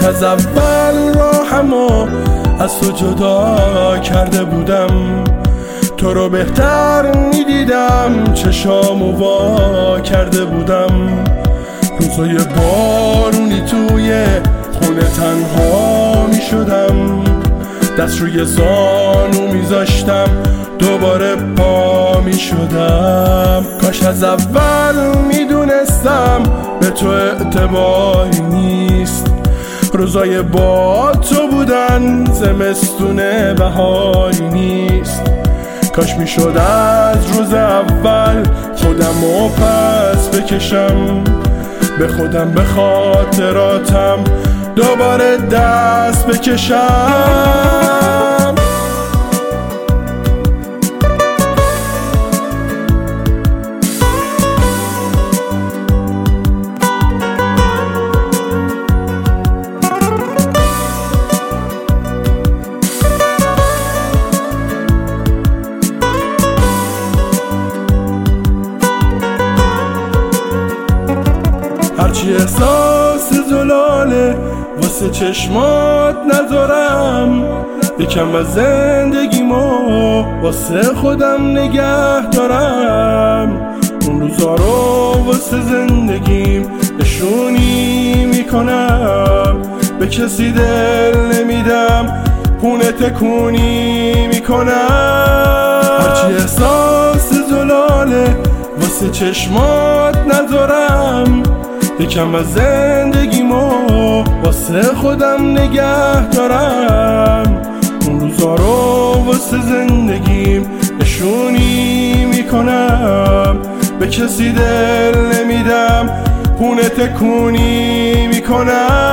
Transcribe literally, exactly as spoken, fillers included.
از اول راهمو از تو جدا کرده بودم، تو رو بهتر میدیدم، چشامو وا کرده بودم. روزای بارونی توی خونه تنها میشدم، دست روی زانو میذاشتم، دوباره پا میشدم. کاش از اول میدونستم به تو اعتباری نیست، روزای با تو بودن زمستونه بهاری نیست. کاش میشد از روز اول خودمو پس بکشم، به خودم به خاطراتم دوباره دست بکشم. هرچی احساس زلاله واسه چشمات ندارم، یکم از زندگیمو واسه خودم نگه دارم. اون روزا رو واسه زندگیم نشونی میکنم، به کسی دل نمیدم، خونه تکونی میکنم. هرچی احساس زلاله واسه چشمات ندارم، یکم از زندگیمو واسه خودم نگه دارم. اون روزا رو واسه زندگیم نشونی میکنم، به کسی دل نمیدم، خونه تکونی میکنم.